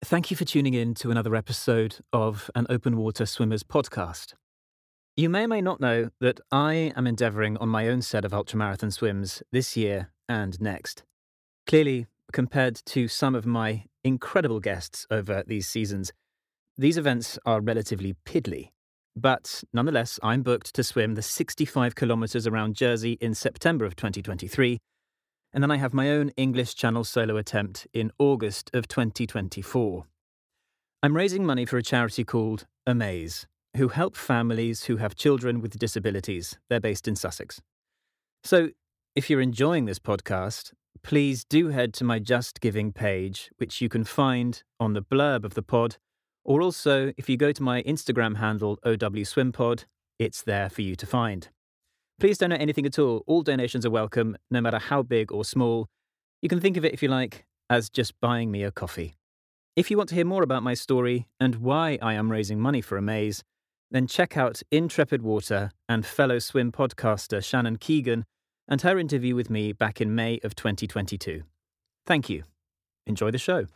Thank you for tuning in to another episode of an Open Water Swimmers podcast. You may or may not know that I am endeavouring on my own set of ultramarathon swims this year and next. Clearly, compared to some of my incredible guests over these seasons, these events are relatively piddly. But nonetheless, I'm booked to swim the 65 kilometres around Jersey in September of 2023, and then I have my own English Channel solo attempt in August of 2024. I'm raising money for a charity called Amaze, who help families who have children with disabilities. They're based in Sussex. So, if you're enjoying this podcast, please do head to my Just Giving page, which you can find on the blurb of the pod, or also if you go to my Instagram handle, OWSwimPod, it's there for you to find. Please donate anything at all. All donations are welcome, no matter how big or small. You can think of it, if you like, as just buying me a coffee. If you want to hear more about my story and why I am raising money for Amaze, then check out Intrepid Water and fellow swim podcaster Shannon Keegan and her interview with me back in May of 2022. Thank you. Enjoy the show.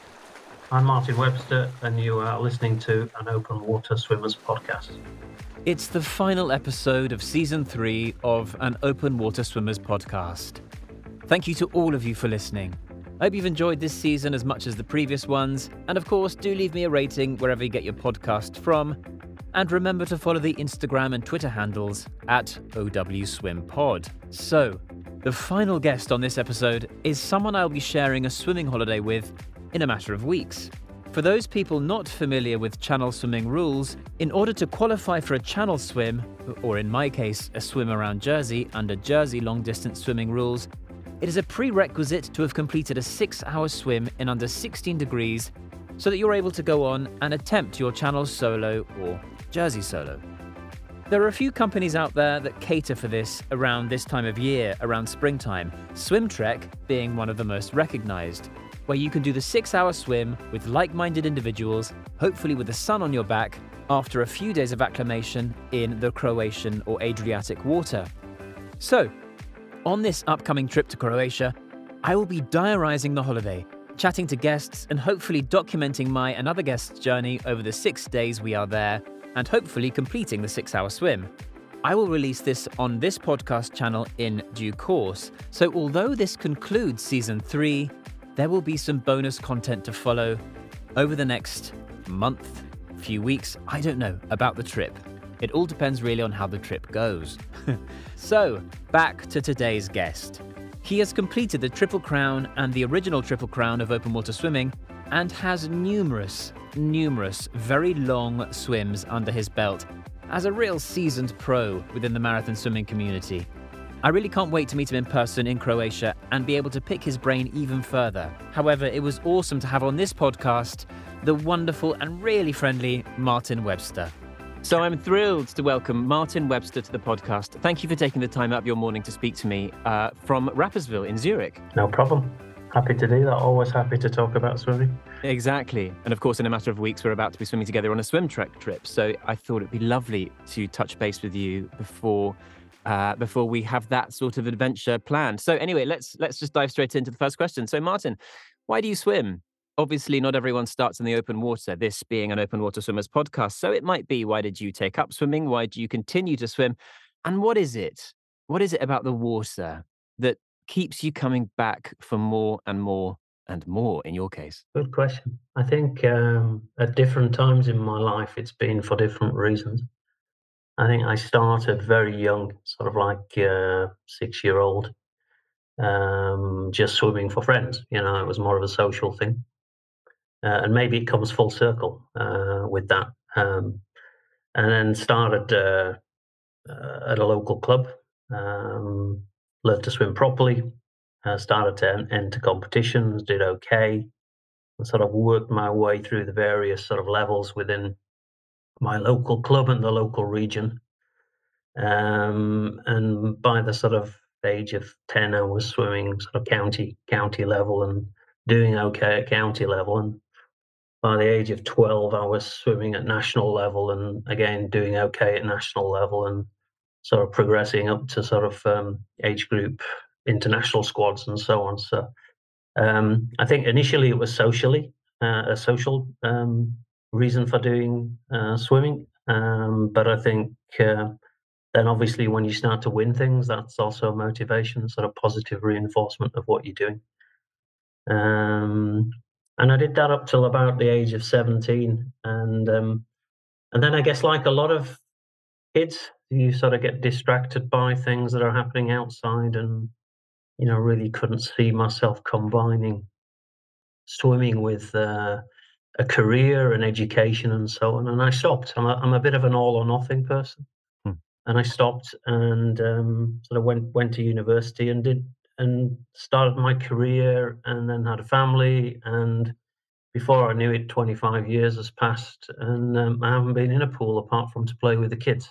I'm Martin Webster, and you are listening to an Open Water Swimmers podcast. It's the final episode of Season 3 of an Open Water Swimmers podcast. Thank you to all of you for listening. I hope you've enjoyed this season as much as the previous ones, and of course, do leave me a rating wherever you get your podcast from. And remember to follow the Instagram and Twitter handles at OWSwimPod. So, the final guest on this episode is someone I'll be sharing a swimming holiday with in a matter of weeks. For those people not familiar with channel swimming rules, in order to qualify for a channel swim, or in my case, a swim around Jersey under Jersey long-distance swimming rules, it is a prerequisite to have completed a 6-hour swim in under 16 degrees so that you're able to go on and attempt your channel solo or Jersey solo. There are a few companies out there that cater for this around this time of year, around springtime, SwimTrek being one of the most recognised, where you can do the 6-hour swim with like-minded individuals, hopefully with the sun on your back, after a few days of acclimation in the Croatian or Adriatic water. So, on this upcoming trip to Croatia, I will be diarising the holiday, chatting to guests and hopefully documenting my and other guests' journey over the 6 days we are there and hopefully completing the 6-hour swim. I will release this on this podcast channel in due course, so although this concludes Season 3, there will be some bonus content to follow over the next month, few weeks, I don't know, about the trip. It all depends really on how the trip goes. So, back to today's guest. He has completed the Triple Crown and the original Triple Crown of open water swimming and has numerous very long swims under his belt as a real seasoned pro within the marathon swimming community. I really can't wait to meet him in person in Croatia and be able to pick his brain even further. However, it was awesome to have on this podcast the wonderful and really friendly Martin Webster. So I'm thrilled to welcome Martin Webster to the podcast. Thank you for taking the time out of your morning to speak to me from Rapperswil in Zurich. No problem. Happy to do that. Always happy to talk about swimming. Exactly. And of course, in a matter of weeks, we're about to be swimming together on a SwimTrek trip. So I thought it'd be lovely to touch base with you before we have that sort of adventure planned. So anyway, let's just dive straight into the first question. So Martin, why do you swim? Obviously, not everyone starts in the open water, this being an Open Water Swimmers podcast. So it might be, why did you take up swimming? Why do you continue to swim? And what is it? What is it about the water that keeps you coming back for more and more and more in your case? Good question. I think at different times in my life, it's been for different reasons. I think I started very young, sort of like 6-year-old, just swimming for friends. You know, it was more of a social thing. And maybe it comes full circle with that. And then started at a local club, learned to swim properly, started to enter competitions, did okay, and sort of worked my way through the various sort of levels within my local club and the local region. And by the sort of age of 10, I was swimming sort of county level and doing okay at county level. And by the age of 12, I was swimming at national level and again doing okay at national level and sort of progressing up to sort of age group international squads and so on. So I think initially it was socially. a social reason for doing swimming. But I think then obviously when you start to win things, that's also motivation, sort of positive reinforcement of what you're doing. Um, and I did that up till about the age of 17, and then I guess like a lot of kids, you sort of get distracted by things that are happening outside, and really couldn't see myself combining swimming with a career and education and so on. And I stopped. I'm a bit of an all or nothing person, Hmm. and I stopped and sort of went to university and started my career, and then had a family. And before I knew it, 25 years has passed, and I haven't been in a pool apart from to play with the kids.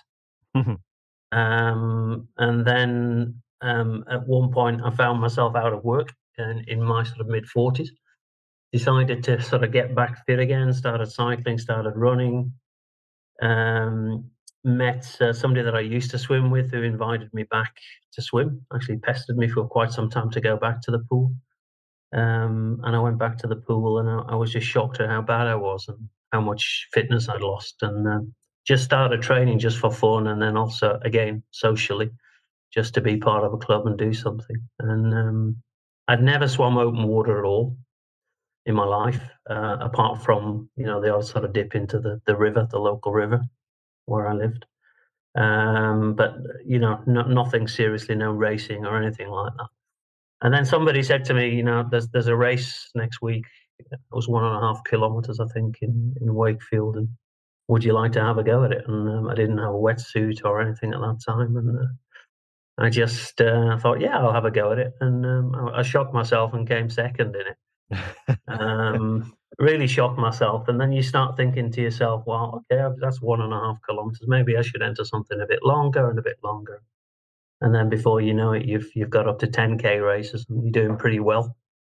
And then at one point, I found myself out of work in my sort of mid 40s. Decided to sort of get back fit again, started cycling, started running. Met somebody that I used to swim with who invited me back to swim, actually pestered me for quite some time to go back to the pool. And I went back to the pool, and I was just shocked at how bad I was and how much fitness I'd lost. And just started training just for fun, and then also, again, socially, just to be part of a club and do something. And I'd never swum open water at all in my life, apart from the odd sort of dip into the river, the local river where I lived. But nothing seriously, no racing or anything like that. And then somebody said to me, there's a race next week. It was 1.5 kilometers, I think, in Wakefield, and would you like to have a go at it? And I didn't have a wetsuit or anything at that time, and I just thought, yeah, I'll have a go at it. And I shocked myself and came second in it. Really shocked myself. And then you start thinking to yourself, well, okay, that's 1.5 kilometers. Maybe I should enter something a bit longer and a bit longer. And then before you know it, you've got up to 10K races, and you're doing pretty well.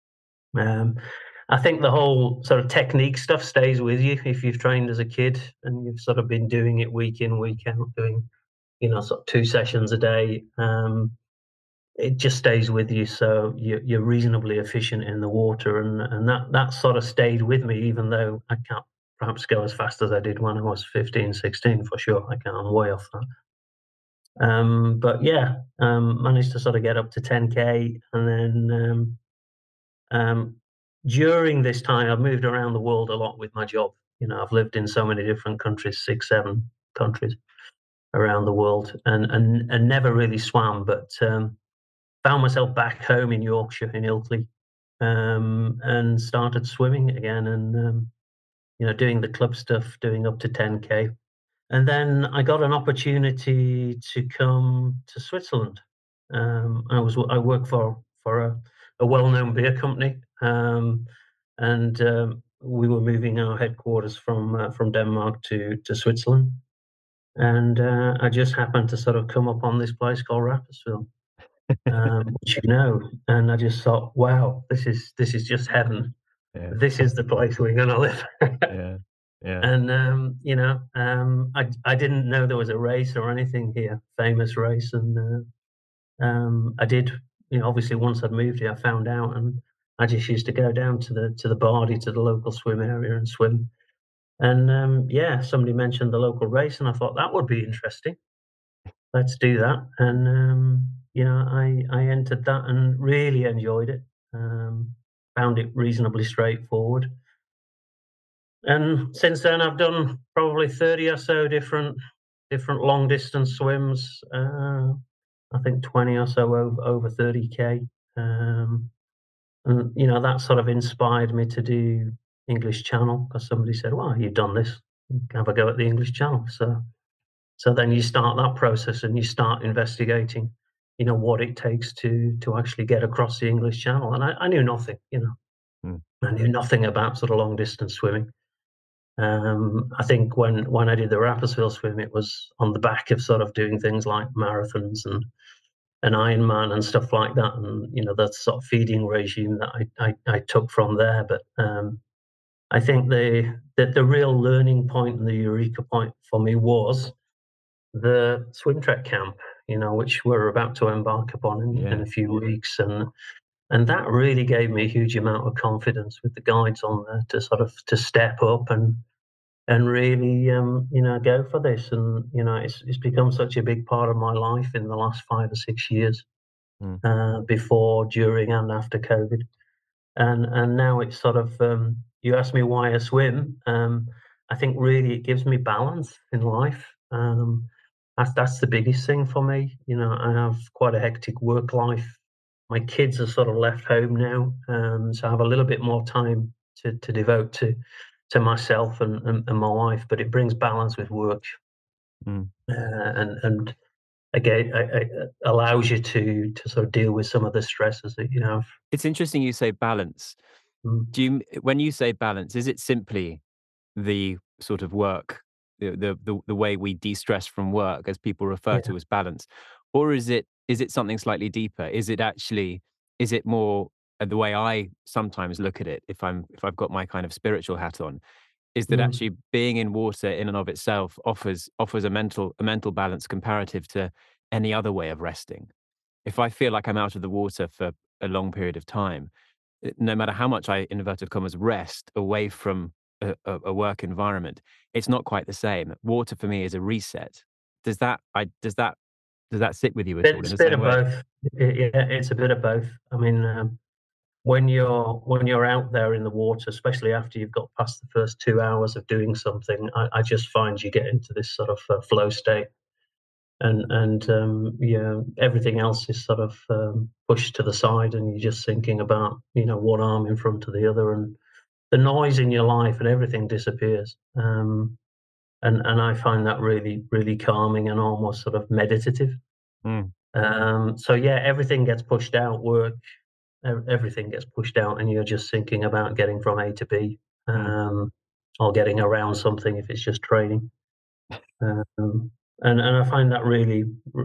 I think the whole sort of technique stuff stays with you if you've trained as a kid and you've sort of been doing it week in, week out, doing sort of 2 sessions a day. It just stays with you, so you're reasonably efficient in the water, and that sort of stayed with me, even though I can't perhaps go as fast as I did when I was 15, 16 for sure. I can't. I'm way off that. But yeah, managed to sort of get up to 10K, and then during this time, I've moved around the world a lot with my job. I've lived in so many different countries, 6, 7 countries around the world, and never really swam, but found myself back home in Yorkshire, in Ilkley, and started swimming again, and doing the club stuff, doing up to 10K. And then I got an opportunity to come to Switzerland. I work for a well-known beer company, and we were moving our headquarters from Denmark to Switzerland, and I just happened to sort of come up on this place called Rapperswil, which and I just thought, wow, this is just heaven. Yeah. This is the place we're gonna live. Yeah. Yeah. And I didn't know there was a race or anything here, famous race, and I did. Obviously, once I'd moved here, I found out, and I just used to go down to the Bardy, to the local swim area, and swim. And yeah, somebody mentioned the local race, and I thought that would be interesting. Let's do that. And I entered that and really enjoyed it. Found it reasonably straightforward. And since then, I've done probably 30 or so different long distance swims. I think 20 or so over 30K. And that sort of inspired me to do English Channel, because somebody said, "Well, you've done this. Have a go at the English Channel." So then you start that process, and you start investigating, what it takes to actually get across the English Channel. And I knew nothing. Mm. I knew nothing about sort of long distance swimming. I think when I did the Rapperswil swim, it was on the back of sort of doing things like marathons and an Ironman and stuff like that, and that sort of feeding regime that I took from there. But I think the real learning point and the eureka point for me was the swim trek camp, which we're about to embark upon in a few weeks. And And that really gave me a huge amount of confidence with the guides on there to sort of to step up and really go for this. And it's become such a big part of my life in the last 5 or 6 years, Mm. before, during, and after COVID. And now it's sort of, you ask me why I swim. I think really it gives me balance in life. That's the biggest thing for me. I have quite a hectic work life. My kids are sort of left home now, so I have a little bit more time to devote to myself and my wife. But it brings balance with work, Mm. and again, allows you to sort of deal with some of the stresses that you have. It's interesting you say balance. Mm, When you say balance, is it simply the sort of work, the way we de-stress from work, as people refer yeah. to as balance, or is it something slightly deeper? Is it more the way I sometimes look at it, if I've got my kind of spiritual hat on, is that Mm, actually being in water in and of itself offers a mental balance comparative to any other way of resting. If I feel like I'm out of the water for a long period of time, no matter how much I, inverted commas, rest away from a work environment, it's not quite the same. Water for me is a reset. Does that sit with you at all in it's a the bit same of way? both. Yeah, it's a bit of both. I mean, when you're out there in the water, especially after you've got past the first 2 hours of doing something, I just find you get into this sort of flow state, and yeah, everything else is sort of pushed to the side, and you're just thinking about one arm in front of the other, and the noise in your life and everything disappears. And I find that really, really calming and almost sort of meditative. Mm, So yeah, everything gets pushed out. Work, everything gets pushed out, and you're just thinking about getting from A to B, mm. um, or getting around something if it's just training. Um, and I find that really,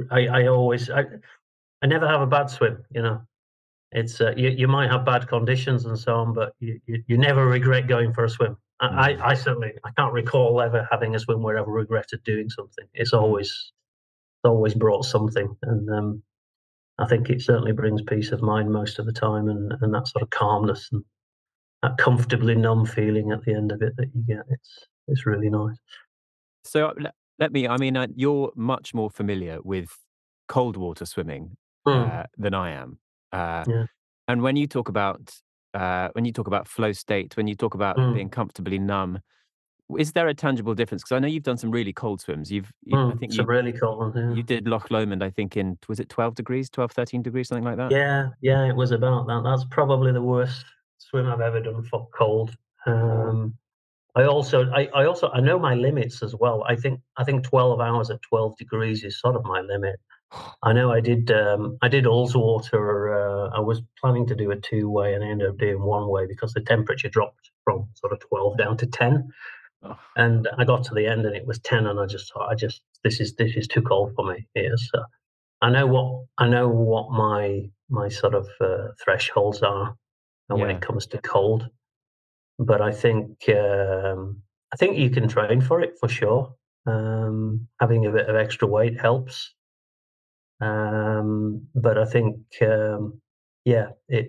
I never have a bad swim. It's you might have bad conditions and so on, but you never regret going for a swim. Mm, I certainly I can't recall ever having a swim where I've regretted doing something. mm. It's always brought something, and I think it certainly brings peace of mind most of the time, and that sort of calmness and that comfortably numb feeling at the end of it that you get. It's really nice. So let me. I mean, you're much more familiar with cold water swimming Mm, than I am. Uh, yeah. and when you talk about flow state, when you talk about being Mm, comfortably numb, is there a tangible difference? Because I know you've done some really cold swims. I think it's a really cool one. you Yeah. did Loch Lomond, I think, in, was it 12 degrees, 12, 13 degrees, something like that? Yeah, yeah, it was about that. That's probably the worst swim I've ever done for cold. Um, I know my limits as well. I think 12 hours at 12 degrees is sort of my limit. I know I did Ullswater. I was planning to do a two-way and I ended up doing one way because the temperature dropped from sort of 12 down to 10. Oh, And I got to the end and it was 10, and I just thought, this is too cold for me here. So I know what my sort of thresholds are, when it yeah. comes to cold. But I think you can train for it for sure. Having a bit of extra weight helps. But I think, yeah,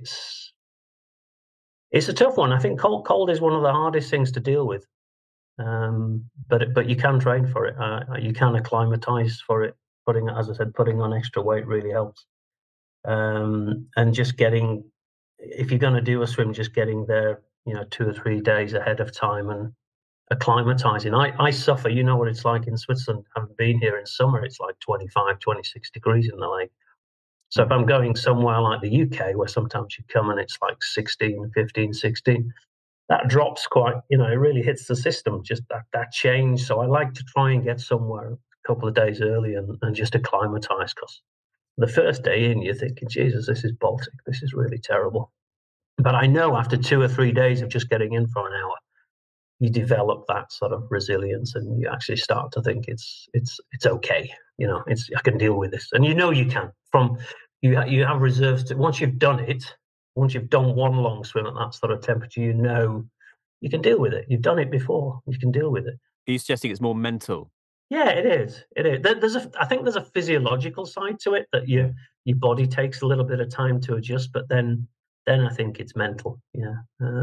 it's a tough one. I think cold is one of the hardest things to deal with. But you can train for it. You can acclimatize for it. As I said, putting on extra weight really helps. And just getting, if you're going to do a swim, just getting there, 2 or 3 days ahead of time and acclimatizing. I suffer. You know what it's like in Switzerland. Having been here in summer, it's like 25, 26 degrees in the lake. So if Mm, I'm going somewhere like the UK, where sometimes you come and it's like 16, 15, 16, that drops quite, it really hits the system, just that change. So I like to try and get somewhere a couple of days early and just acclimatize, because the first day in, you're thinking, Jesus, this is Baltic. This is really terrible. But I know after 2 or 3 days of just getting in for an hour, you develop that sort of resilience, and you actually start to think it's okay. It's I can deal with this, and you can. You have reserves to once you've done it. Once you've done one long swim at that sort of temperature, you can deal with it. You've done it before. You can deal with it. are you suggesting it's more mental? Yeah, it is. It is. I think there's a physiological side to it that Yeah. your body takes a little bit of time to adjust, but then then I think it's mental. Yeah.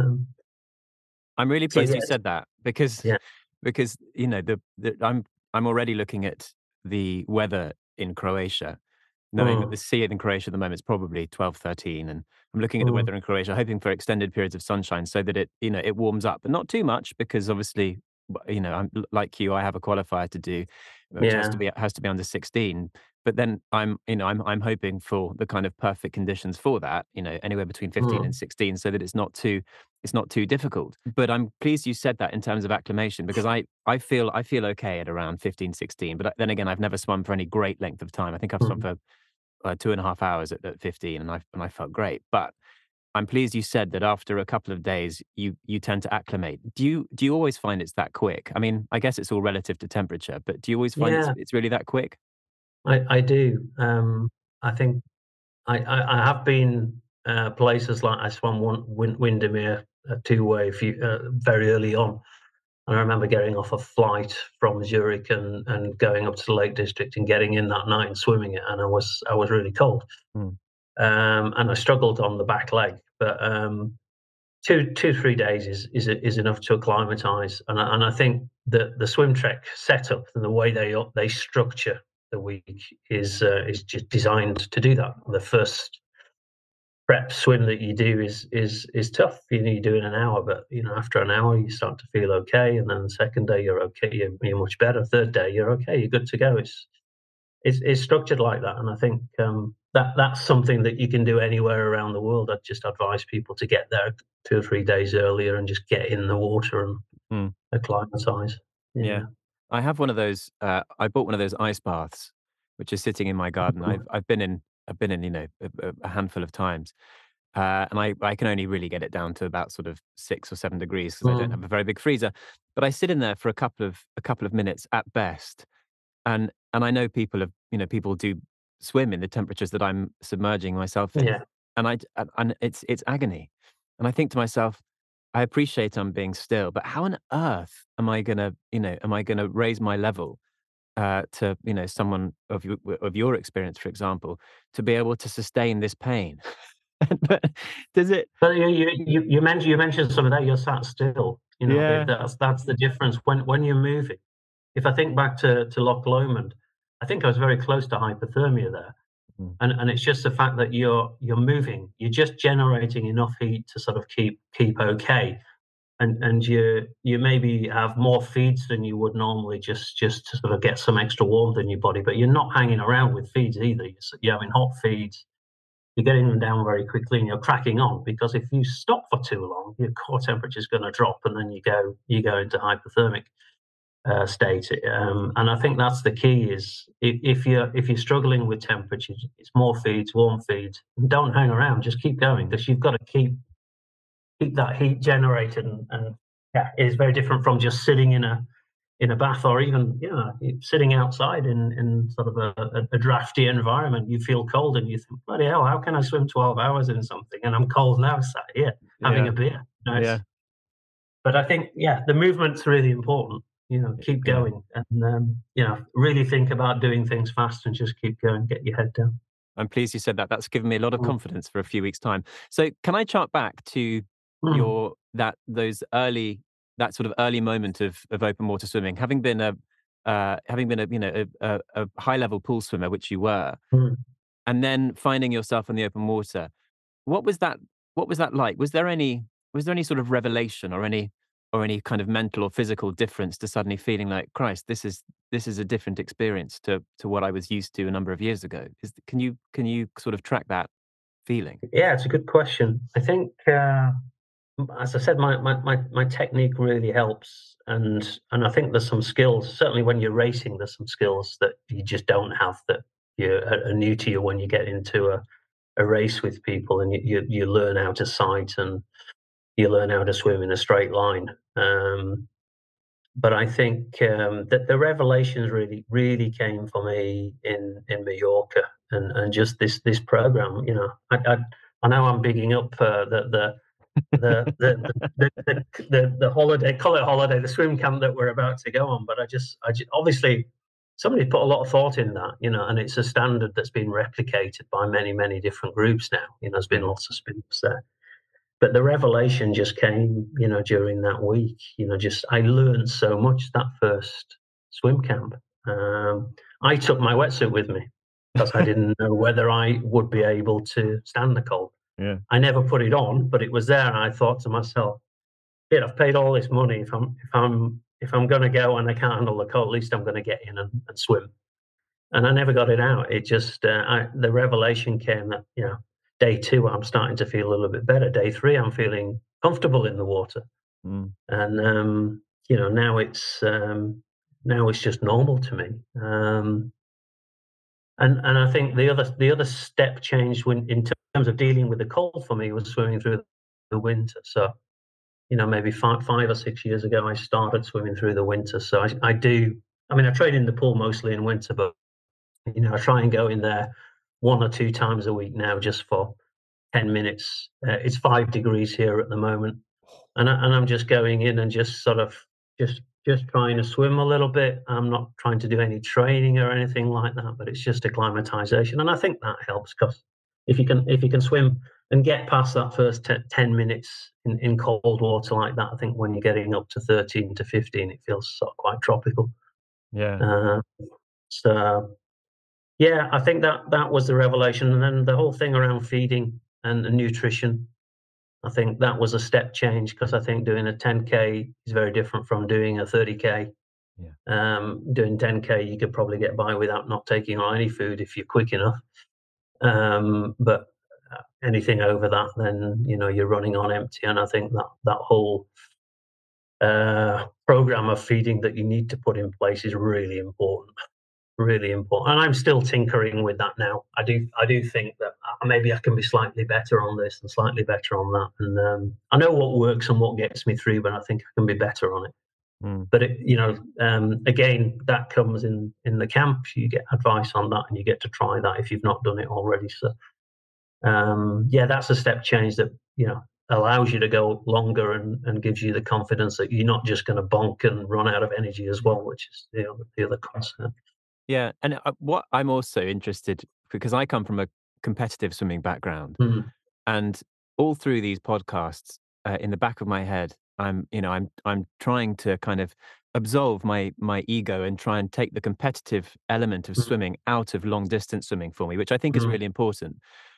I'm really So pleased you yes, said that because yeah. because you know I'm already looking at the weather in Croatia, knowing that the Mm, sea in Croatia at the moment is probably 12, 13, and I'm looking at the mm, weather in Croatia, hoping for extended periods of sunshine so that it warms up, but not too much because obviously, I'm like you, I have a qualifier to do, which has to yeah. be under 16. But then I'm hoping for the kind of perfect conditions for that, anywhere between 15 and Mm, 16, so that it's not too difficult. But I'm pleased you said that in terms of acclimation because I feel okay at around 15, 16. But then again, I've never swum for any great length of time. I think I've swum mm. for 2.5 hours at 15, and I felt great. But I'm pleased you said that after a couple of days, you tend to acclimate. Do you always find it's that quick? I mean, I guess it's all relative to temperature, but do you always find it's Yeah, it's really that quick? I do. I think I have been places like I swam Windermere two-way very early on. And I remember getting off a flight from Zurich and going up to the Lake District and getting in that night and swimming it, and I was really cold, Mm, and I struggled on the back leg, but 3 days is enough to acclimatise, and I think the swim trek setup and the way they structure the week is just designed to do that. The first prep swim that you do is tough. You do it in an hour, but after an hour you start to feel okay, and then the second day you're okay, you're much better. Third day you're okay, you're good to go. It's structured like that, and I think that's something that you can do anywhere around the world. I'd just advise people to get there 2 or 3 days earlier and just get in the water and mm, acclimatise. yeah. Yeah. I have one of those, I bought one of those ice baths, which is sitting in my garden. Mm, I've been in, a handful of times. And I can only really get it down to about sort of 6 or 7 degrees because I don't have mm, a very big freezer. But I sit in there for a couple of minutes at best, and I know people do swim in the temperatures that I'm submerging myself in, yeah. and it's agony. And I think to myself, I appreciate I'm being still, but how on earth am I gonna raise my level to someone of your experience, for example, to be able to sustain this pain? But does it? But you mentioned some of that. You're sat still. Yeah. That's the difference when you're moving. If I think back to Loch Lomond, I think I was very close to hypothermia there. Mm, And it's just the fact that you're moving, you're just generating enough heat to sort of keep okay, and you maybe have more feeds than you would normally just to sort of get some extra warmth in your body, but you're not hanging around with feeds either. You're having hot feeds, you're getting them down very quickly, and you're cracking on, because if you stop for too long, your core temperature is going to drop, and then you go into hypothermic state. And I think that's the key: is if you're struggling with temperature, it's more feeds, warm feeds. Don't hang around; just keep going, because you've got to keep that heat generated. And yeah, it's very different from just sitting in a bath, or even sitting outside in sort of a drafty environment. You feel cold and you think, bloody hell, how can I swim 12 hours in something and I'm cold now, sat here having yeah, a beer? yeah, But I think, yeah, the movement's really important. Keep yeah. going, and really think about doing things fast and just keep going. Get your head down. I'm pleased you said that. That's given me a lot of Mm, confidence for a few weeks' time. So can I chart back to mm, your that those early that sort of early moment of open water swimming, having been a high level pool swimmer, which you were, mm. and then finding yourself in the open water. What was that what was that like? Was there any sort of revelation or any kind of mental or physical difference to suddenly feeling like, "Christ, this is a different experience to what I was used to a number of years ago?" Can you sort of track that feeling? Yeah, it's a good question. I think, as I said, my technique really helps, and I think there's some skills. Certainly, when you're racing, there's some skills that you just don't have, that are new to you when you get into a race with people, and you learn how to sight, and you learn how to swim in a straight line. But I think that the revelations really came for me in Mallorca, and just this program. I know I'm bigging up the holiday, call it holiday, the swim camp that we're about to go on. But I just obviously somebody put a lot of thought in that, and it's a standard that's been replicated by many, many different groups now. There's been lots of spin-offs there. But the revelation just came, during that week. Just I learned so much that first swim camp. I took my wetsuit with me because I didn't know whether I would be able to stand the cold. Yeah. I never put it on, but it was there, and I thought to myself, "Yeah, I've paid all this money. If I'm going to go and I can't handle the cold, at least I'm going to get in and swim." And I never got it out. It just the revelation came that day 2 I'm starting to feel a little bit better. Day 3 I'm feeling comfortable in the water, and now it's just normal to me. And I think the other step change in terms of dealing with the cold for me was swimming through the winter. So maybe 5 or 6 years ago I started swimming through the winter. So I do. I mean, I train in the pool mostly in winter, but I try and go in there 1 or 2 times a week now, just for 10 minutes. It's 5 degrees here at the moment, and I'm just going in and just sort of just trying to swim a little bit. I'm not trying to do any training or anything like that, but it's just acclimatization, and I think that helps, because if you can swim and get past that first 10 minutes in cold water like that, I think when you're getting up to 13 to 15, it feels sort of quite tropical. Yeah. So yeah, I think that was the revelation, and then the whole thing around feeding and nutrition. I think that was a step change, because I think doing a 10K is very different from doing a 30K. Yeah. Doing 10K, you could probably get by without not taking on any food if you're quick enough. But anything over that, then you're running on empty. And I think that whole program of feeding that you need to put in place is really important. Really important, and I'm still tinkering with that now. I do think that maybe I can be slightly better on this and slightly better on that, and I know what works and what gets me through, but I think I can be better on it. But again, that comes in the camp. You get advice on that, and you get to try that if you've not done it already. So yeah, that's a step change that allows you to go longer and gives you the confidence that you're not just going to bonk and run out of energy as well, which is the other concern. Yeah, and what I'm also interested, because I come from a competitive swimming background, Mm, and all through these podcasts, in the back of my head, I'm trying to kind of absolve my ego and try and take the competitive element of mm, swimming out of long distance swimming for me, which I think is mm, really important.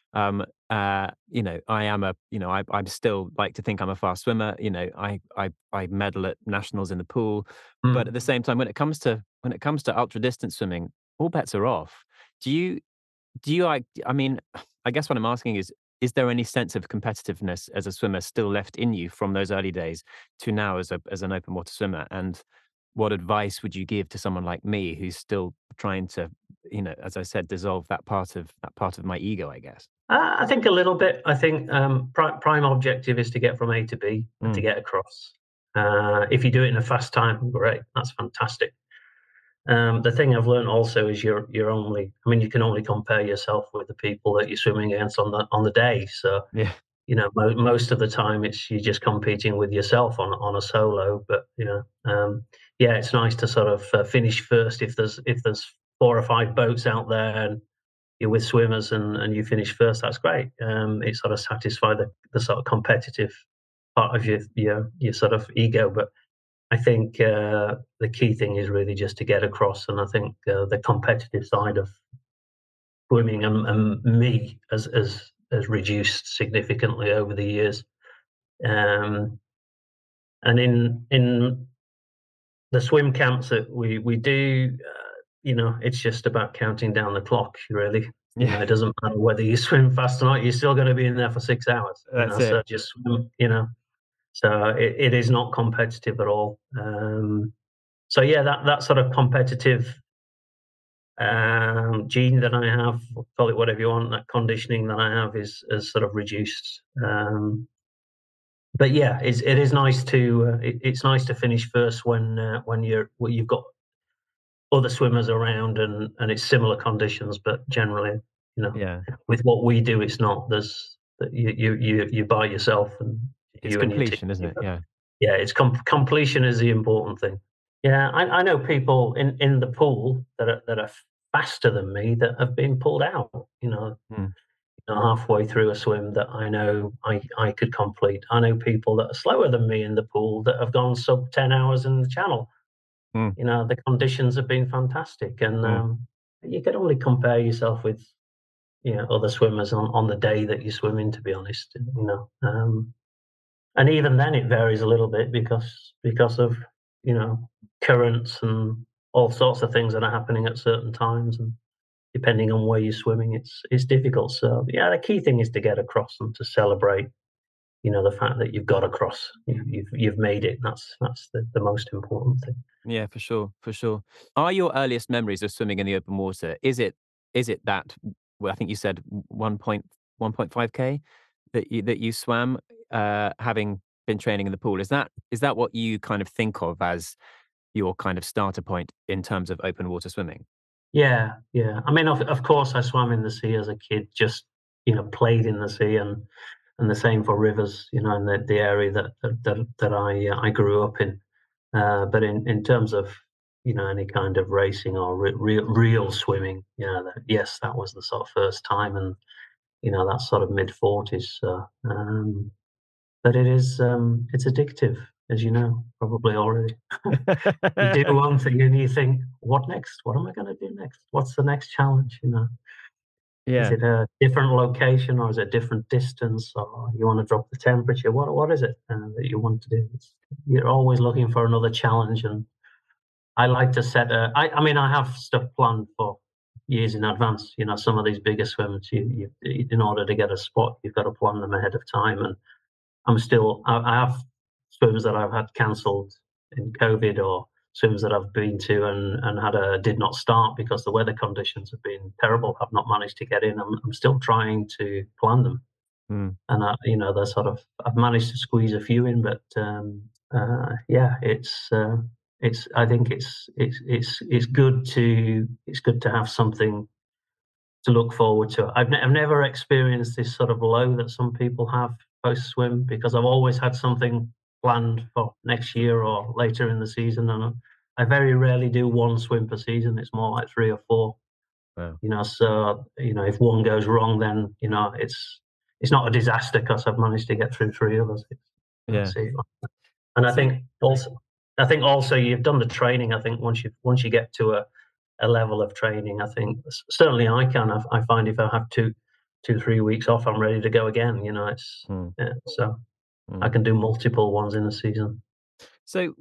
I am I still like to think I'm a fast swimmer. I medal at nationals in the pool, but at mm. the same time, when it comes to ultra distance swimming, all bets are off. I mean, I guess what I'm asking is there any sense of competitiveness as a swimmer still left in you from those early days to now as an open water swimmer? And what advice would you give to someone like me who's still trying to, as I said, dissolve that part of my ego, I guess? I think a little bit. I think prime objective is to get from A to B and to Mm, get across. If you do it in a fast time, great, that's fantastic. The thing I've learned also is you're only. I mean, you can only compare yourself with the people that you're swimming against on the day. So yeah. most of the time it's you're just competing with yourself on a solo. But yeah, it's nice to sort of finish first if there's 4 or 5 boats out there and you're with swimmers and you finish first. That's great. It sort of satisfies the sort of competitive part of your sort of ego. But I think the key thing is really just to get across, and I think the competitive side of swimming and me has reduced significantly over the years. Um, and in the swim camps that we do, it's just about counting down the clock, really. Yeah, It doesn't matter whether you swim fast or not, you're still going to be in there for 6 hours, that's so it. just swim. So it is not competitive at all. So yeah, that sort of competitive gene that I have, call it whatever you want, that conditioning that I have is sort of reduced. But yeah, it is nice to it's nice to finish first when you've got other swimmers around and it's similar conditions, but generally, you know, Yeah. with what we do, it's not. There's you by yourself and It's you and your team. completion, isn't it? Yeah. Yeah, it's completion is the important thing. Yeah, I know people in the pool that are faster than me that have been pulled out, Mm, halfway through a swim that I know I could complete. I know people that are slower than me in the pool that have gone sub 10 hours in the channel. mm, The conditions have been fantastic, and, mm. you can only compare yourself with, other swimmers on the day that you're swimming, to be honest, and even then it varies a little bit because of, you know, currents and all sorts of things that are happening at certain times, and depending on where you're swimming, it's difficult. So, yeah, the key thing is to get across and to celebrate, the fact that you've got across. You've made it. That's the most important thing. Yeah, for sure, for sure. Are your earliest memories of swimming in the open water, is it that, well, I think you said 1.5K that you swam, having been training in the pool? Is that what you kind of think of as your kind of starter point in terms of open water swimming? Yeah, yeah. I mean, of course, I swam in the sea as a kid, just, played in the sea, and the same for rivers, in the area that I grew up in. But in terms of, any kind of racing or real swimming, yes, that was the sort of first time, and, that's sort of mid-40s. So, but it's addictive, as you know, probably already. You do one thing and you think, "What next? What am I gonna do next? What's the next challenge?" Is Yeah. it a different location, or is it a different distance, or you wanna drop the temperature? What is it, that you want to do? You're always looking for another challenge, and I like to set a I mean, I have stuff planned for years in advance. Some of these bigger swims, in order to get a spot, you've got to plan them ahead of time, and I have swims that I've had cancelled in COVID, or swims that I've been to and had a did not start because the weather conditions have been terrible. I've not managed to get in. I'm still trying to plan them, Mm. and they're sort of I've managed to squeeze a few in, but yeah, it's I think it's good to have something to look forward to. I've never experienced this sort of low that some people have post swim, because I've always had something planned for next year or later in the season, and I very rarely do one swim per season. It's more like three or four. Wow. So if one goes wrong, then it's not a disaster because I've managed to get through three others. I Yeah. see. And So I think also you've done the training. I think once you get to a level of training, I think certainly I can. I find if I have 3 weeks off, I'm ready to go again. mm, Yeah, so I mm. can do multiple ones in a season. So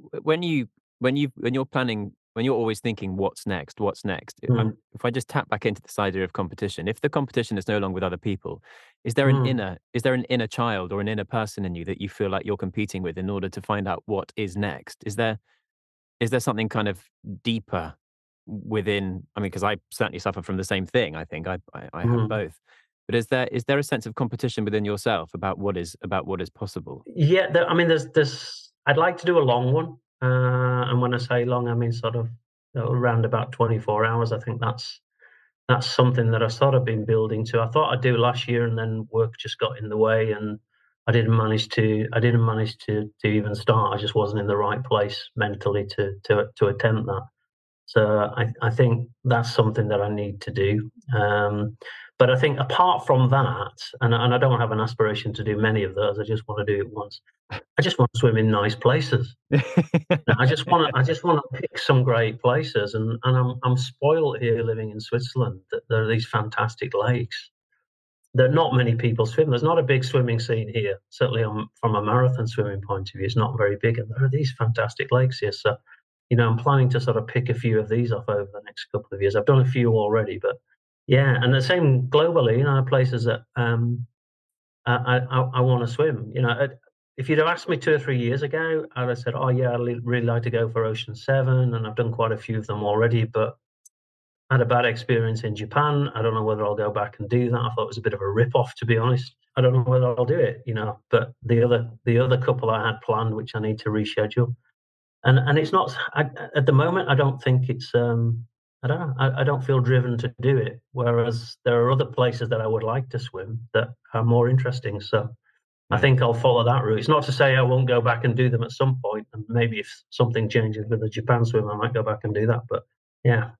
when you're planning, when you're always thinking, "What's next? What's next?" Mm, If I just tap back into this idea of competition, if the competition is no longer with other people, mm. is there an inner child or an inner person in you that you feel like you're competing with in order to find out what is next? Is there something kind of deeper within? I mean, because I certainly suffer from the same thing. I think I have Mm. both. But is there a sense of competition within yourself about what is possible? Yeah, I mean, there's. I'd like to do a long one, and when I say long, I mean sort of around about 24 hours. I think that's something that I've sort of been building to. I thought I'd do last year, and then work just got in the way, and I didn't manage to even start. I just wasn't in the right place mentally to attempt that. So I think that's something that I need to do. But I think apart from that, and I don't have an aspiration to do many of those. I just want to do it once. I just want to swim in nice places. I just want to pick some great places, and I'm spoiled here living in Switzerland that there are these fantastic lakes that not many people swim. There's not a big swimming scene here. Certainly, from a marathon swimming point of view, it's not very big, and there are these fantastic lakes here. So, I'm planning to sort of pick a few of these off over the next couple of years. I've done a few already, but yeah, and the same globally. Places that I want to swim. If you'd have asked me 2 or 3 years ago, I'd have said, "Oh yeah, I'd really like to go for Ocean Seven," and I've done quite a few of them already. But I had a bad experience in Japan. I don't know whether I'll go back and do that. I thought it was a bit of a rip off, to be honest. I don't know whether I'll do it. But the other couple I had planned, which I need to reschedule, and it's not at the moment. I don't think it's. I don't know. I don't feel driven to do it. Whereas there are other places that I would like to swim that are more interesting. So I think I'll follow that route. It's not to say I won't go back and do them at some point, and maybe if something changes with the Japan swim, I might go back and do that. But yeah,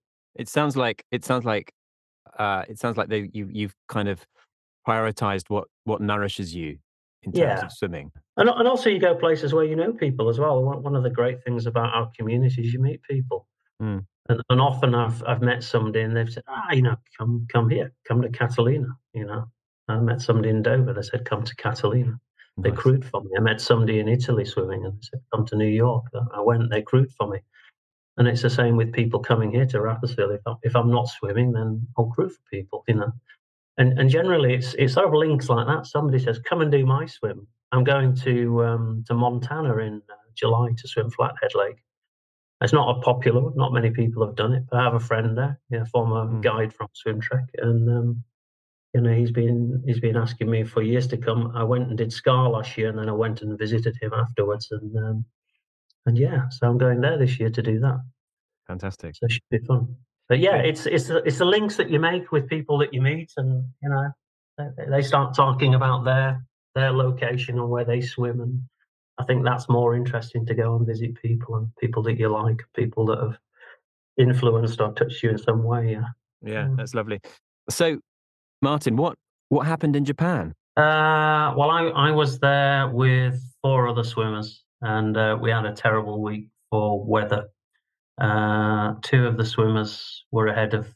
you've kind of prioritized what nourishes you in terms yeah. of swimming. And also you go places where you know people as well. One of the great things about our community is you meet people. Mm, And often I've met somebody and they've said, you know, come here, come to Catalina, you know. I met somebody in Dover, they said, come to Catalina. They nice. crewed for me. I met somebody in Italy swimming and they said, come to New York. I went, they crewed for me. And it's the same with people coming here to Rapperswil. If I'm not swimming, then I'll crew for people, you know. And generally it's sort of links like that. Somebody says, come and do my swim. I'm going to Montana in July to swim Flathead Lake. It's not a popular one. Not many people have done it, but I have a friend there, yeah, former guide from Swim Trek, and you know he's been asking me for years to come. I went and did Scar last year, and then I went and visited him afterwards, and yeah, so I'm going there this year to do that. Fantastic. So it should be fun. But yeah, Good. it's the links that you make with people that you meet, and you know they start talking about their location and where they swim, and I think that's more interesting to go and visit people and people that you like, people that have influenced or touched you in some way. Yeah. Yeah, that's lovely. So, Martin, what happened in Japan? Well, I was there with 4 other swimmers, and we had a terrible week for weather. 2 of the swimmers were ahead of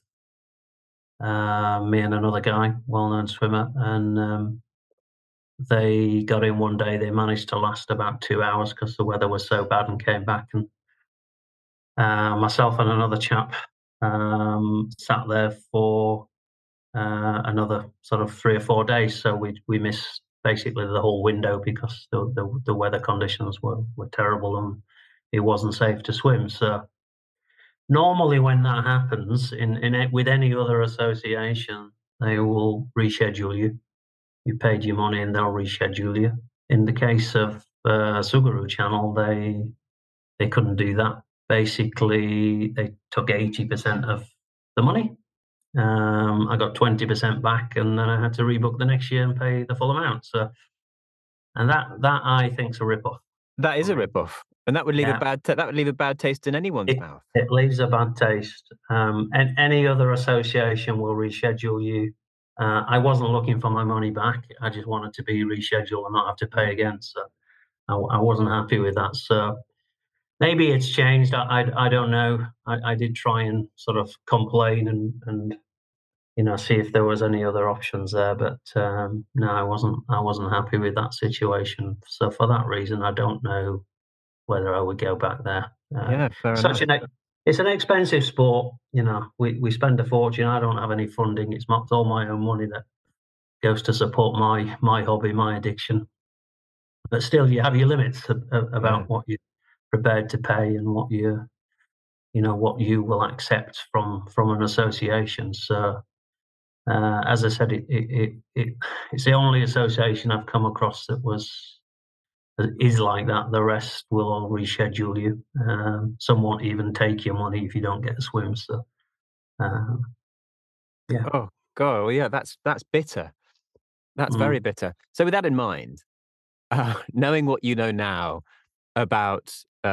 me and another guy, well-known swimmer, and they got in one day. They managed to last about 2 hours because the weather was so bad, and came back. And myself and another chap sat there for another sort of 3 or 4 days. So we missed basically the whole window because the weather conditions were terrible and it wasn't safe to swim. So normally when that happens with any other association, they will reschedule you. You paid your money and they'll reschedule you. In the case of Sugaru Channel, they couldn't do that. Basically, they took 80% of the money. I got 20% back, and then I had to rebook the next year and pay the full amount. So, and that I think's a rip-off. That is a rip-off, and that would leave Yeah, a bad taste in anyone's mouth. it leaves a bad taste. And any other association will reschedule you. I wasn't looking for my money back. I just wanted to be rescheduled and not have to pay again. So I wasn't happy with that. So maybe it's changed. I don't know. I did try and sort of complain and you know, see if there was any other options there. But no, I wasn't happy with that situation. So for that reason, I don't know whether I would go back there. Yeah, fair Such enough. it's an expensive sport. You know, we spend a fortune. I don't have any funding. It's all my own money that goes to support my hobby, my addiction. But still, you have your limits Yeah. about what you're prepared to pay and you know what you will accept from an association. So as I said, it's the only association I've come across that is like that. The rest will all reschedule you. Some won't even take your money if you don't get a swim. So, um, yeah. Oh, God, well, yeah, that's bitter. That's very Mm. bitter. So with that in mind, knowing what you know now about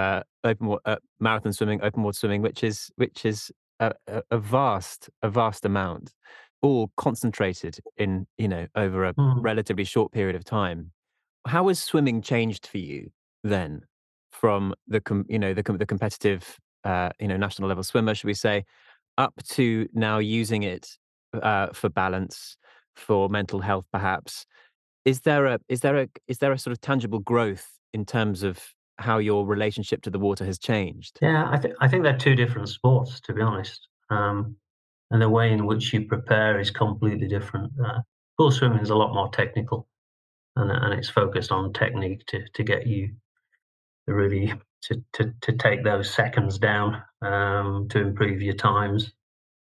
marathon swimming, open water swimming, which is a vast amount, all concentrated in over a Mm. relatively short period of time. How has swimming changed for you then, from the competitive national level swimmer, should we say, up to now using it for balance, for mental health, perhaps? Is there a sort of tangible growth in terms of how your relationship to the water has changed? Yeah, I think they're 2 different sports, to be honest. And the way in which you prepare is completely different. Pool swimming is a lot more technical, and it's focused on technique to get you really to take those seconds down, to improve your times.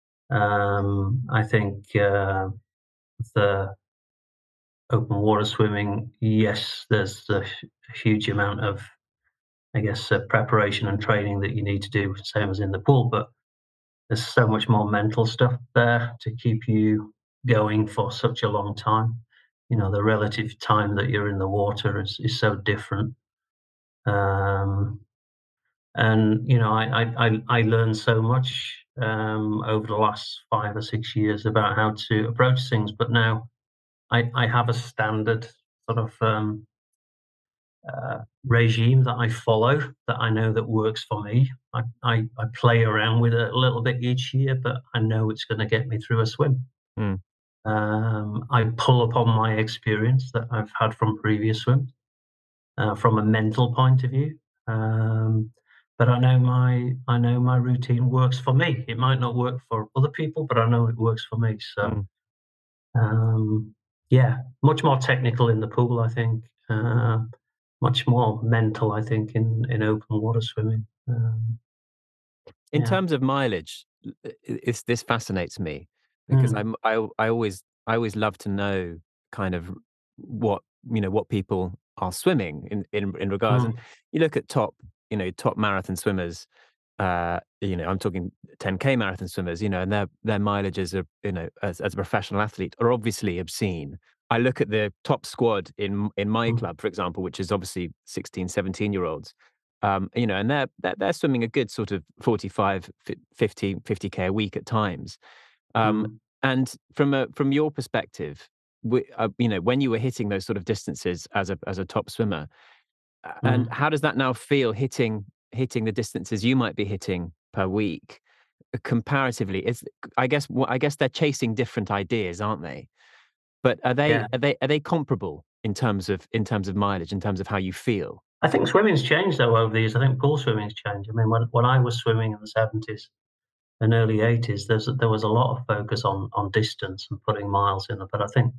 I think the open water swimming, yes, there's a huge amount of, I guess, preparation and training that you need to do, same as in the pool, but there's so much more mental stuff there to keep you going for such a long time. the relative time that you're in the water is so different. Um, and I learned so much over the last 5 or 6 years about how to approach things. But now I have a standard sort of regime that I follow that I know that works for me. I play around with it a little bit each year, but I know it's going to get me through a swim. Mm. I pull upon my experience that I've had from previous swims, from a mental point of view. But I know my routine works for me. It might not work for other people, but I know it works for me. So Mm. yeah, much more technical in the pool, I think. Much more mental, I think, in open water swimming. In Yeah. terms of mileage, this fascinates me because Mm, I always love to know kind of what what people are swimming in regards. And mm, you look at top marathon swimmers. I'm talking 10K marathon swimmers. And their mileages are as a professional athlete are obviously obscene. I look at the top squad in my mm, club, for example, which is obviously 16, 17-year-olds. And they're swimming a good sort of 45, 50K a week at times. Um, mm, and from your perspective, when you were hitting those sort of distances as a top swimmer, and mm. how does that now feel hitting the distances you might be hitting per week comparatively? I guess they're chasing different ideas, aren't they? But are they Yeah. are they are they comparable in terms of mileage, in terms of how you feel? I think swimming's changed though over the years. I think pool swimming's changed. I mean, when I was swimming in the 70s and early 80s, there was a lot of focus on distance and putting miles in it. But I think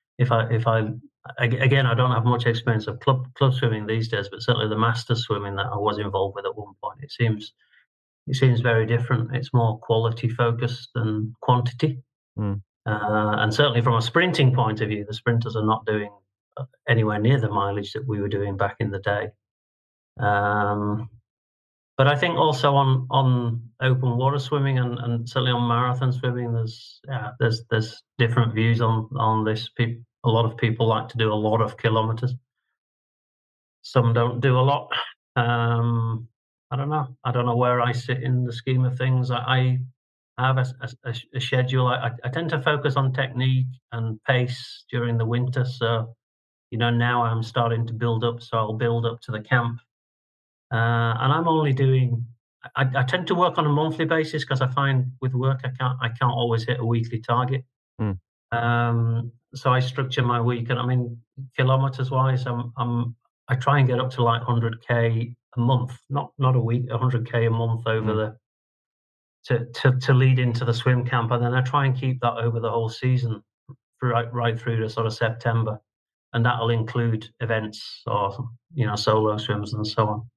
again, I don't have much experience of club swimming these days, but certainly the master swimming that I was involved with at one point, it seems very different. It's more quality focused than quantity. Mm. And certainly from a sprinting point of view, the sprinters are not doing anywhere near the mileage that we were doing back in the day. Um, but I think also on open water swimming and certainly on marathon swimming, there's different views on this. A lot of people like to do a lot of kilometers. Some don't do a lot. Um, I don't know. I don't know where I sit in the scheme of things. I have a schedule. I tend to focus on technique and pace during the winter. So now I'm starting to build up. So I'll build up to the camp, and I'm only doing. I tend to work on a monthly basis because I find with work I can't always hit a weekly target. Mm. So I structure my week, and I mean, kilometers wise, I try and get up to like 100K a month, not a week, 100K a month over Mm. the to lead into the swim camp, and then I try and keep that over the whole season, right through to sort of September, and that'll include events or solo swims and so on.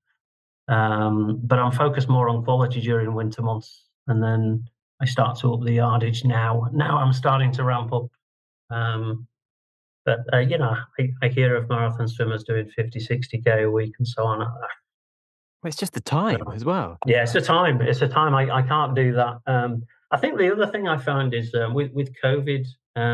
But I'm focused more on quality during winter months, and then I start to up the yardage now. Now I'm starting to ramp up. Um, but I hear of marathon swimmers doing 50, 60K a week and so on. Well, it's just the I time don't know. as well. Yeah, it's a time. It's a time. I can't do that. I think the other thing I found is with COVID,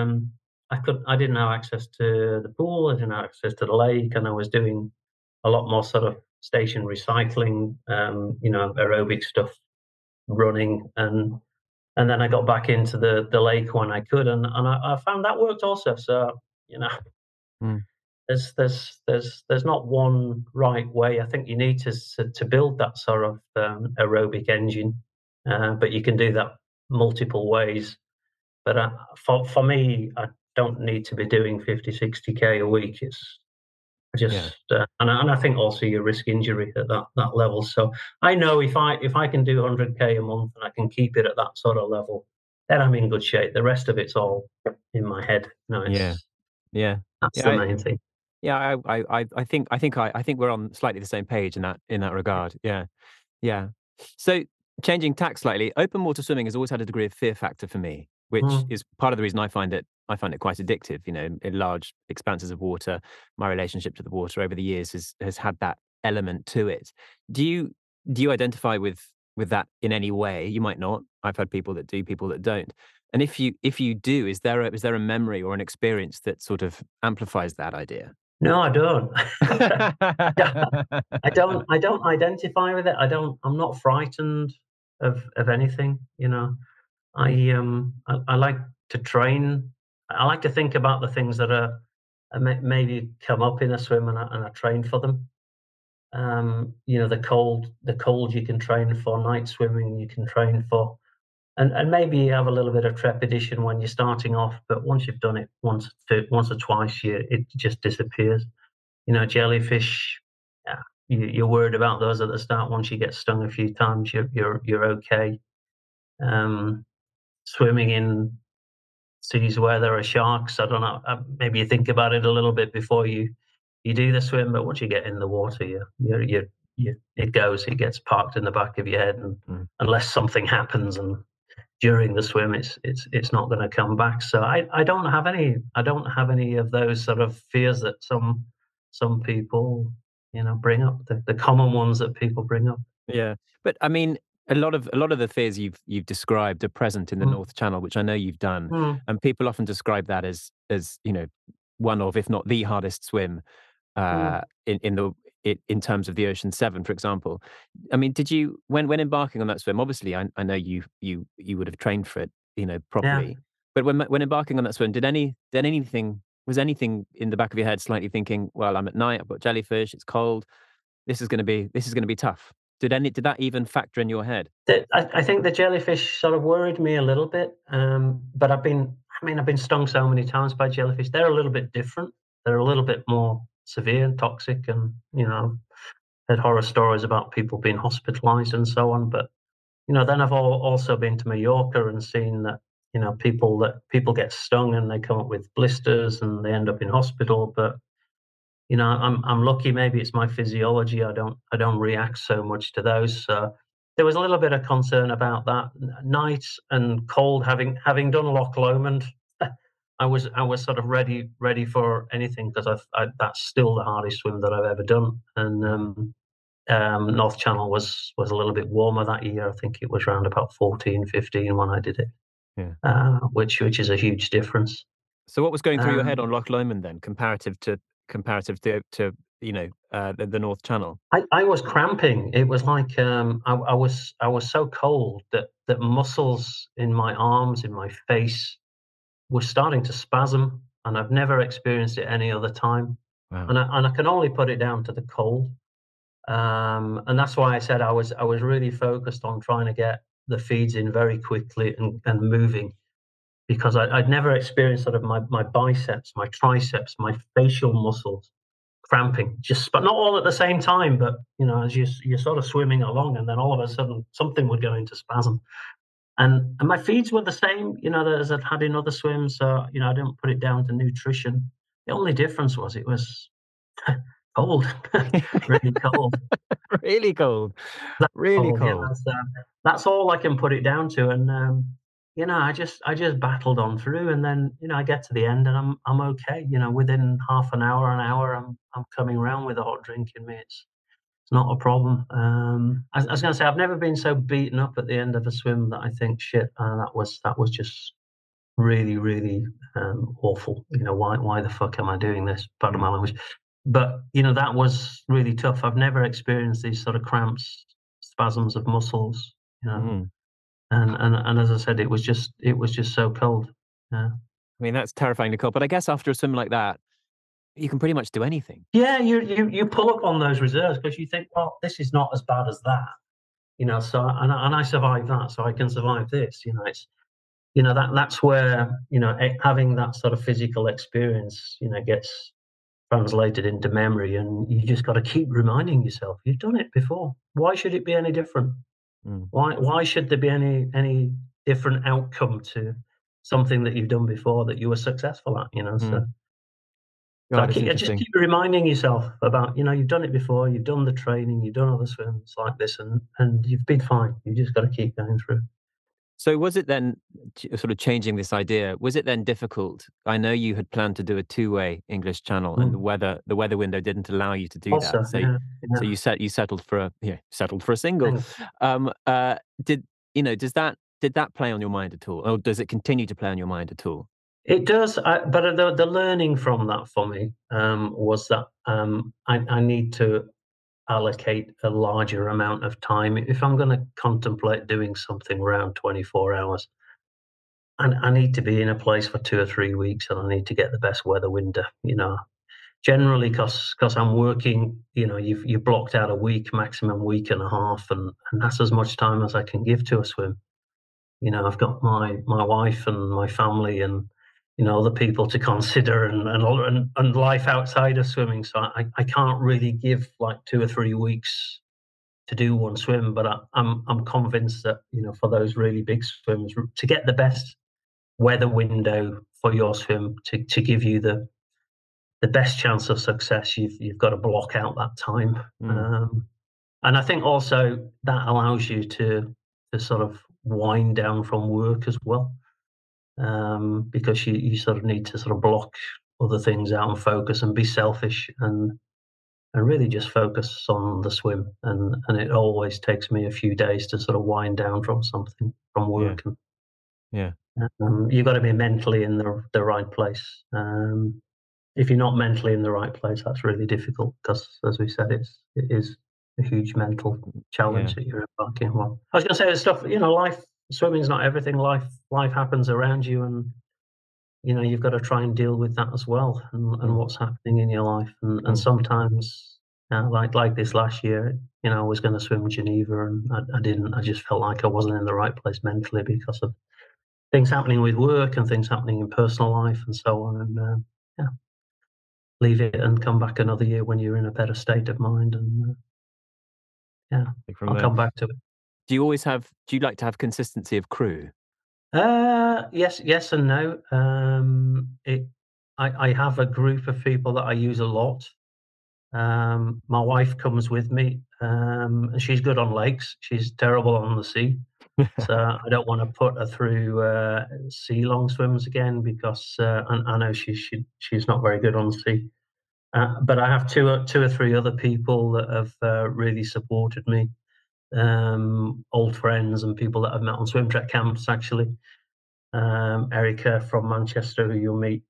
I didn't have access to the pool. I didn't have access to the lake, and I was doing a lot more sort of stationary cycling, aerobic stuff, running, and then I got back into the lake when I could, and I found that worked also. So you know, Mm. there's not one right way. I think you need to build that sort of aerobic engine, but you can do that multiple ways. But for me, I don't need to be doing 50, 60K a week. It's Yeah. just and I think also you risk injury at that level. So I know if I can do 100K a month and I can keep it at that sort of level, then I'm in good shape. The rest of it's all in my head. No, Yeah. Yeah. that's Yeah. the main thing. Yeah, I think we're on slightly the same page in that regard. Yeah, yeah. So changing tack slightly, open water swimming has always had a degree of fear factor for me, which Mm. is part of the reason I find it quite addictive. In large expanses of water, my relationship to the water over the years has had that element to it. Do you do you identify with that in any way? You might not. I've had people that do, people that don't. And if you do, is there a memory or an experience that sort of amplifies that idea? No, I don't. I don't I don't identify with it. I'm not frightened of anything, you know? I like to train. I like to think about the things that maybe come up in a swim, and I train for them. You know, the cold you can train for, night swimming you can train for, and maybe you have a little bit of trepidation when you're starting off, but once you've done it once or twice, it just disappears. You know, jellyfish, yeah, you're worried about those at the start. Once you get stung a few times, you're okay. Um, Swimming in seas where there are sharks, I don't know, maybe you think about it a little bit before you do the swim, but once you get in the water, it gets parked in the back of your head, and Mm. unless something happens and during the swim, it's not gonna come back. So I don't have any of those sort of fears that some people, bring up, the common ones that people bring up. Yeah, but I mean, a lot of the fears you've described are present in the Mm, North Channel, which I know you've done, mm, and people often describe that as one of, if not the hardest swim mm. in terms of the Ocean Seven, for example. I mean, did you when embarking on that swim? Obviously, I know you would have trained for it, Yeah. properly. But when embarking on that swim, did anything was anything in the back of your head slightly thinking, well, I'm at night, I've got jellyfish, it's cold, this is gonna be tough. Did that even factor in your head? I think the jellyfish sort of worried me a little bit, but I've been stung so many times by jellyfish. They're a little bit different. They're a little bit more severe and toxic, and heard horror stories about people being hospitalized and so on. But then I've also been to Mallorca and seen that people get stung and they come up with blisters and they end up in hospital. But I'm lucky. Maybe it's my physiology. I don't react so much to those. So there was a little bit of concern about that. Night and cold. Having done Loch Lomond, I was sort of ready for anything, because that's still the hardest swim that I've ever done. And North Channel was a little bit warmer that year. I think it was around about 14, 15 when I did it, Yeah. which is a huge difference. So what was going through your head Um, on Loch Lomond then, comparative to the North Channel? I was cramping. It was like, I was so cold that muscles in my arms, in my face, were starting to spasm, and I've never experienced it any other time. Wow. And I can only put it down to the cold. And that's why I said I was really focused on trying to get the feeds in very quickly and moving, because I'd never experienced sort of my biceps, my triceps, my facial muscles cramping, just but not all at the same time. But as you're sort of swimming along, and then all of a sudden something would go into spasm, and my feeds were the same, as I'd had in other swims. So I didn't put it down to nutrition. The only difference was it was cold, really cold. Really cold. That's Really all, yeah, cold. that's all I can put it down to. And I just battled on through, and then I get to the end, and I'm okay. Within half an hour, I'm coming around with a hot drink in me. It's not a problem. I was going to say, I've never been so beaten up at the end of a swim that I think, shit, that was just really, really awful. Why the fuck am I doing this? Pardon my language. But that was really tough. I've never experienced these sort of cramps, spasms of muscles. You know, Mm. and as I said, it was just so cold. Yeah. I mean, that's terrifying, Nicole. But I guess after a swim like that, you can pretty much do anything. Yeah, you pull up on those reserves because you think, well, this is not as bad as that. So and I survived that, so I can survive this. It's that's where having that sort of physical experience gets translated into memory, and you just got to keep reminding yourself you've done it before. Why should it be any different? Mm. Why should there be any different outcome to something that you've done before that you were successful at? So. Mm. So God, it's I just interesting. keep reminding yourself about, you've done it before, you've done the training, you've done other swims like this, and you've been fine. You've just got to keep going through. So was it then, sort of changing this idea, was it then difficult? I know you had planned to do a two-way English Channel, and the Mm. weather the weather window didn't allow you to do that. Also, So yeah, so yeah. you settled for a single. Thanks. Did does that Did that play on your mind at all, or does it continue to play on your mind at all? It does, but the learning from that for me was that I need to allocate a larger amount of time. If I'm going to contemplate doing something around 24 hours, and I need to be in a place for 2 or 3 weeks, and I need to get the best weather window. Generally, because I'm working, you've blocked out a week, maximum week and a half, and that's as much time as I can give to a swim. I've got my wife and my family and other people to consider and life outside of swimming. So I can't really give like 2 or 3 weeks to do one swim. But I'm convinced that for those really big swims, to get the best weather window for your swim, to give you the best chance of success, you've got to block out that time. And I think also that allows you to sort of wind down from work as well, because you sort of need to sort of block other things out and focus and be selfish and really just focus on the swim. And it always takes me a few days to sort of wind down from something, from work. Yeah. You've got to be mentally in the right place. If you're not mentally in the right place, that's really difficult because, as we said, it is a huge mental challenge that you're embarking on. I was going to say, there's stuff, life, swimming's not everything. Life happens around you, and you've got to try and deal with that as well, and what's happening in your life. And sometimes, like this last year, I was going to swim Geneva, and I didn't. I just felt like I wasn't in the right place mentally because of things happening with work and things happening in personal life and so on. And leave it and come back another year when you're in a better state of mind. And I'll come back to it. Do you like to have consistency of crew? Yes and no. I have a group of people that I use a lot. My wife comes with me, and she's good on lakes. She's terrible on the sea. So I don't want to put her through sea long swims again because I know she's not very good on the sea. But I have two or three other people that have really supported me, old friends and people that I've met on swim track camps, actually. Erica from Manchester, who you'll meet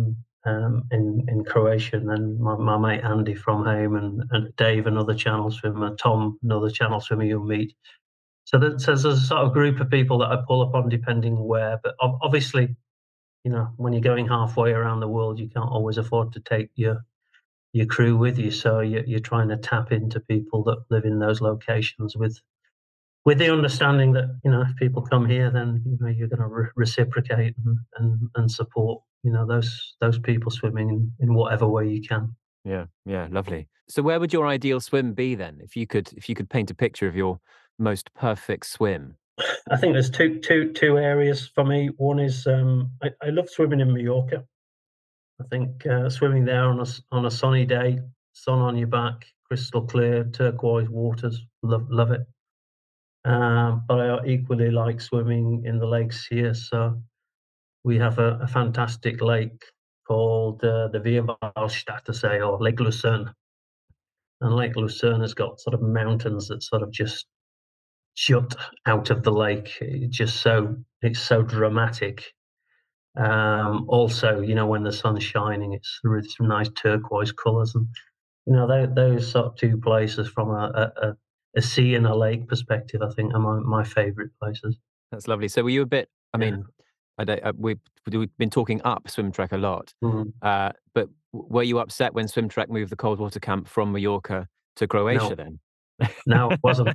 in Croatia, and then my mate Andy from home, and Dave, another channel swimmer, Tom, another channel swimmer you'll meet. So there's a sort of group of people that I pull upon depending where. But obviously, when you're going halfway around the world, you can't always afford to take your crew with you, so you're trying to tap into people that live in those locations with the understanding that if people come here, then you're going to reciprocate and support those people swimming in whatever way you can. Yeah, lovely. So where would your ideal swim be then, if you could paint a picture of your most perfect swim? I think there's two areas for me. One is I love swimming in Mallorca. I think swimming there on a sunny day, sun on your back, crystal clear, turquoise waters, love it. But I equally like swimming in the lakes here. So we have a fantastic lake called the Vierwaldstättersee, or Lake Lucerne. And Lake Lucerne has got sort of mountains that sort of just jut out of the lake. It's so dramatic. Also, when the sun's shining, it's really some nice turquoise colours, and those sort of two places from a sea and a lake perspective, I think, are my favourite places. That's lovely. So were you a bit? I mean, we've been talking up Swim Track a lot, but were you upset when Swim Track moved the cold water camp from Mallorca to Croatia? Then no, it wasn't.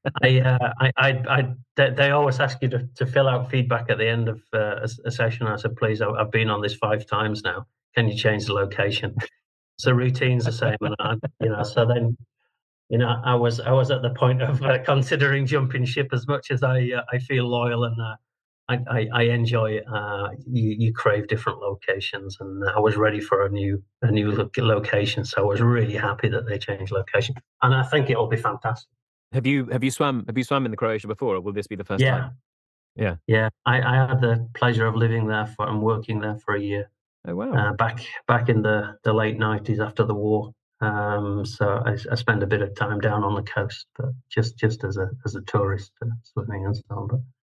They always ask you to fill out feedback at the end of a session. I said, please, I've been on this 5 times now. Can you change the location? So routine's the same, and so then I was at the point of considering jumping ship. As much as I feel loyal and I enjoy it, you crave different locations, and I was ready for a new location. So I was really happy that they changed location, and I think it'll be fantastic. Have you swum in the Croatia before, or will this be the first time? Yeah. I had the pleasure of living there and working there for a year. Oh wow! Back in the late 90s after the war. So I spent a bit of time down on the coast, but just as a tourist, swimming and so on. But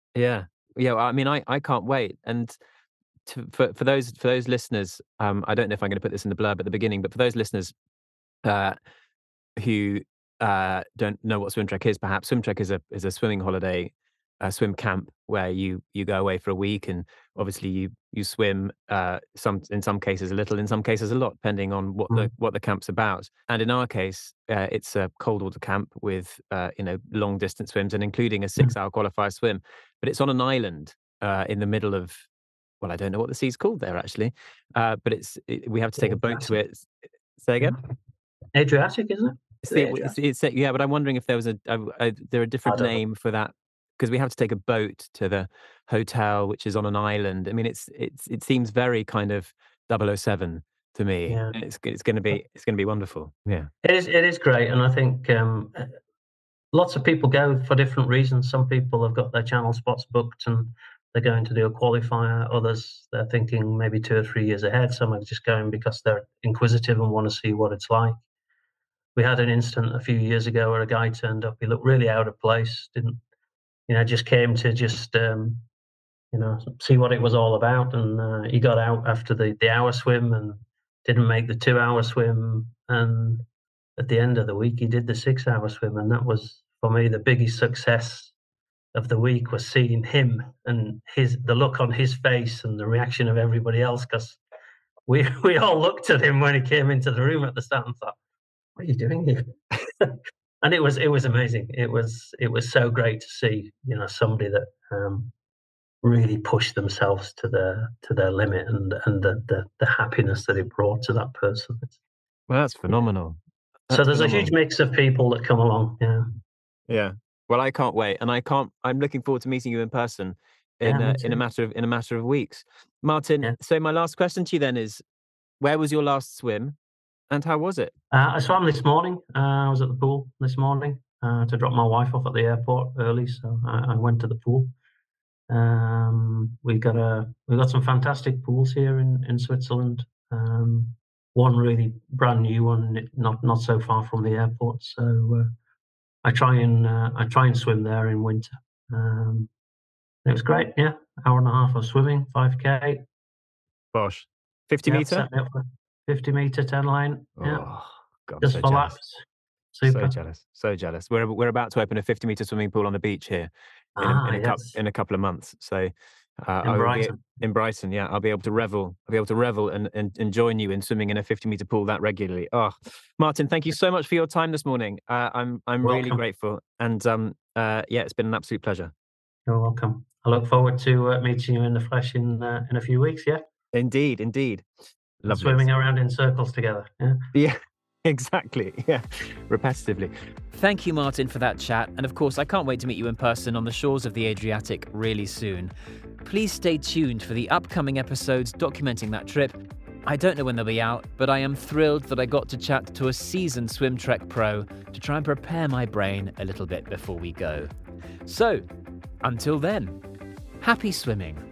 Yeah. Yeah. Well, I mean, I can't wait. And for those listeners, I don't know if I'm going to put this in the blurb at the beginning, but for those listeners uh, who don't know what swim trek is, perhaps swim trek is a swimming holiday, a swim camp where you go away for a week, and obviously you swim in some cases a little, in some cases a lot, depending on what the camp's about. And in our case, it's a cold water camp with long distance swims and including a 6-hour qualifier swim, but it's on an island in the middle of, well, I don't know what the sea's called there actually, but we have to take a boat to it. Say again? Adriatic, isn't it? Yeah, but I'm wondering if there was a different name for that, because we have to take a boat to the hotel, which is on an island. I mean, it seems very kind of 007 to me. Yeah. It's going to be wonderful. Yeah, it is great, and I think lots of people go for different reasons. Some people have got their channel spots booked and they're going to do a qualifier. Others, they're thinking maybe 2 or 3 years ahead. Some are just going because they're inquisitive and want to see what it's like. We had an incident a few years ago where a guy turned up. He looked really out of place. Just came to see what it was all about. And he got out after the hour swim and didn't make the 2-hour swim. And at the end of the week, he did the 6-hour swim. And that was, for me, the biggest success of the week, was seeing him and the look on his face and the reaction of everybody else, because we all looked at him when he came into the room at the start and thought, what are you doing here? And it was amazing. It was so great to see, somebody that really pushed themselves to their limit, and the happiness that it brought to that person. Well, that's phenomenal. So there's a huge mix of people that come along. Yeah. Yeah. Well, I can't wait, and I'm looking forward to meeting you in person in a matter of weeks. Martin, so my last question to you then is, where was your last swim, and how was it? I swam this morning. I was at the pool this morning to drop my wife off at the airport early, so I went to the pool. We got some fantastic pools here in Switzerland. One really brand new one, not so far from the airport. So I try and swim there in winter. It was great. Yeah, hour and a half of swimming, 5K. Gosh, 50 meter. 50 meter 10 lane. Yeah. Oh, God, just for laps. Super. So jealous. We're about to open a 50 meter swimming pool on the beach here in a couple of months. So in Brighton, yeah, I'll be able to revel and join you in swimming in a 50 meter pool that regularly. Oh, Martin, thank you so much for your time this morning. I'm really grateful, and it's been an absolute pleasure. You're welcome. I look forward to meeting you in the flesh in a few weeks. Yeah. Indeed. Lovely. Swimming around in circles together. Yeah. Exactly. Yeah. Repetitively. Thank you, Martin, for that chat. And of course, I can't wait to meet you in person on the shores of the Adriatic really soon. Please stay tuned for the upcoming episodes documenting that trip. I don't know when they'll be out, but I am thrilled that I got to chat to a seasoned swim trek pro to try and prepare my brain a little bit before we go. So, until then, happy swimming.